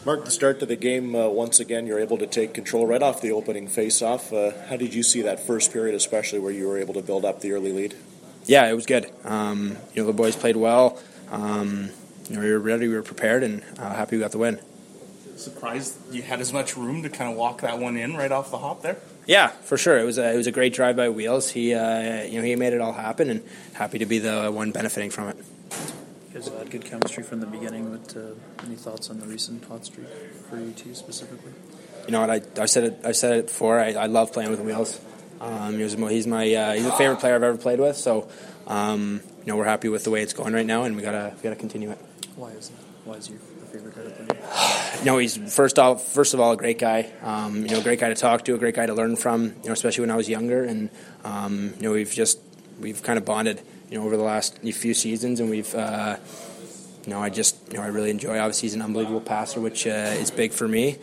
Mark, the start to the game, once again, you're able to take control right off the opening face-off. How did you see that first period, especially where you were able to build up the early lead? Yeah, it was good. The boys played well. We were ready, we were prepared, and happy we got the win. Surprised you had as much room to kind of walk that one in right off the hop there? Yeah, for sure. It was a great drive by Wheels. He made it all happen, and happy to be the one benefiting from it. You guys had good chemistry from the beginning, but any thoughts on the recent hot streak for you two specifically? You know what? I said it before. I love playing with Wheels. He's a favorite player I've ever played with. So, we're happy with the way it's going right now, and we gotta continue it. Why is that? Why is your favorite guy to play with? He's first of all a great guy. Great guy to talk to, a great guy to learn from. Especially when I was younger, and we've kind of bonded. Over the last few seasons, and we've, I really enjoy. Obviously, he's an unbelievable passer, which is big for me.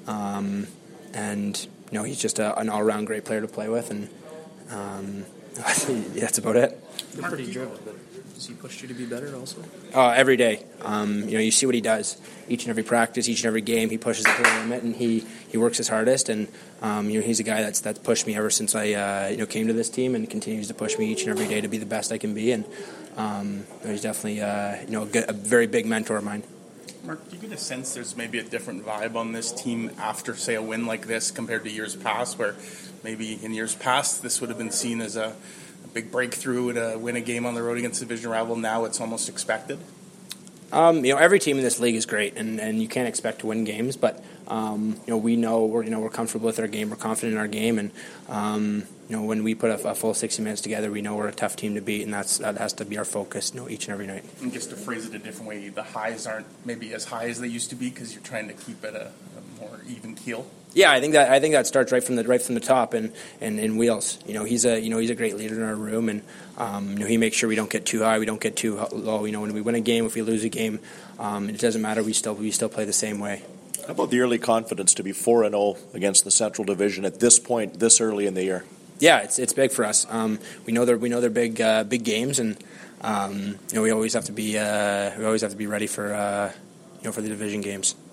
He's just an all-around great player to play with, and that's about it. You're pretty driven, but does he push you to be better also? Every day. You see what he does. Each and every practice, each and every game, he pushes the limit, and he works his hardest. And he's a guy that's pushed me ever since I came to this team, and continues to push me each and every day to be the best I can be. And he's definitely a very big mentor of mine. Mark, do you get a sense there's maybe a different vibe on this team after, say, a win like this compared to years past, where maybe in years past this would have been seen as a big breakthrough to win a game on the road against a division rival? Now it's almost expected. Every team in this league is great, and you can't expect to win games. But we know we're comfortable with our game. We're confident in our game, and when we put a full 60 minutes together, we know we're a tough team to beat, and that has to be our focus, each and every night. And just to phrase it a different way, the highs aren't maybe as high as they used to be because you're trying to keep it a more even keel. Yeah, I think that starts right from the top, and in Wheels. He's a great leader in our room, and he makes sure we don't get too high, we don't get too low. When we win a game, if we lose a game, it doesn't matter. We still play the same way. How about the early confidence to be 4-0 against the Central Division at this point, this early in the year? Yeah, it's big for us. We know they're big games, and we always have to be ready for the division games.